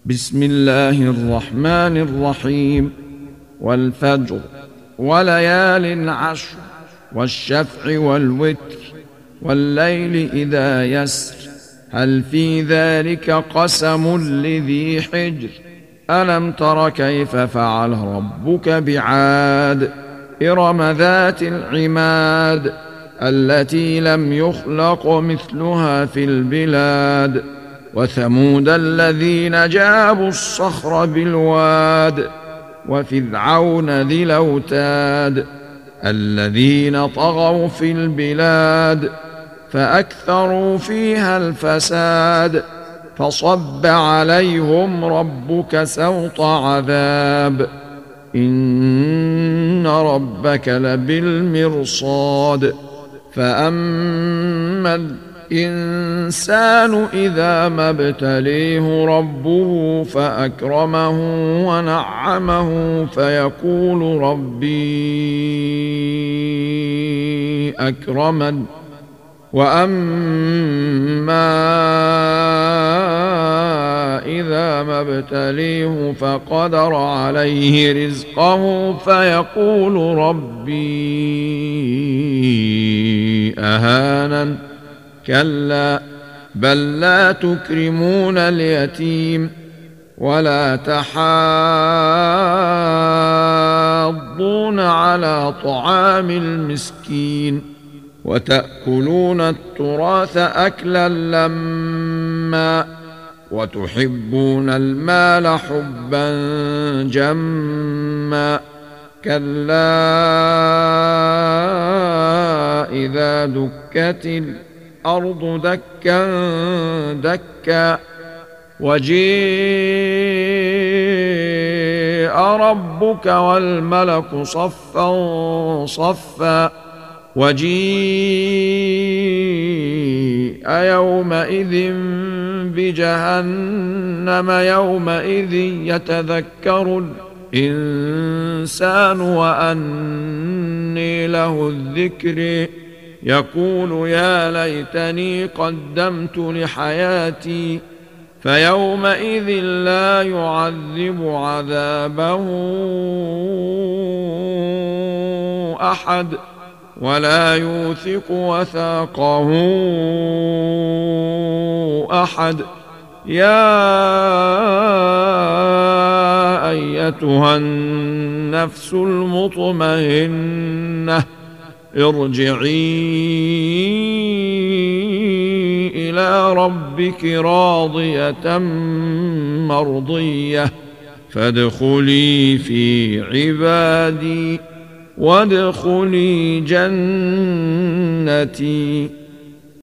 بسم الله الرحمن الرحيم. والفجر وليال عشر والشفع والوتر والليل إذا يسر هل في ذلك قسم لذي حجر ألم تر كيف فعل ربك بعاد إرم ذات العماد التي لم يخلق مثلها في البلاد وثمود الذين جابوا الصخر بالواد وفرعون ذي الأوتاد الذين طغوا في البلاد فأكثروا فيها الفساد فصب عليهم ربك سوط عذاب إن ربك لبالمرصاد فأما الإنسان إذا ما ابتليه ربه فأكرمه ونعمه فيقول ربي أكرمن وأما إذا ما ابتليه فقدر عليه رزقه فيقول ربي أهانن كلا بل لا تكرمون اليتيم ولا تحاضون على طعام المسكين وتأكلون التراث أكلا لما وتحبون المال حبا جما كلا إذا دكت الأرض دكا دكا وجيء ربك والملك صفا صفا وجيء يومئذ بجهنم يومئذ يتذكر الإنسان وأني له الذكر يقول يا ليتني قدمت لحياتي فيومئذ لا يعذب عذابه أحد ولا يوثق وثاقه أحد يا أيتها النفس المطمئنة ارجعي إلى ربك راضية مرضية فادخلي في عبادي وادخلي جنتي.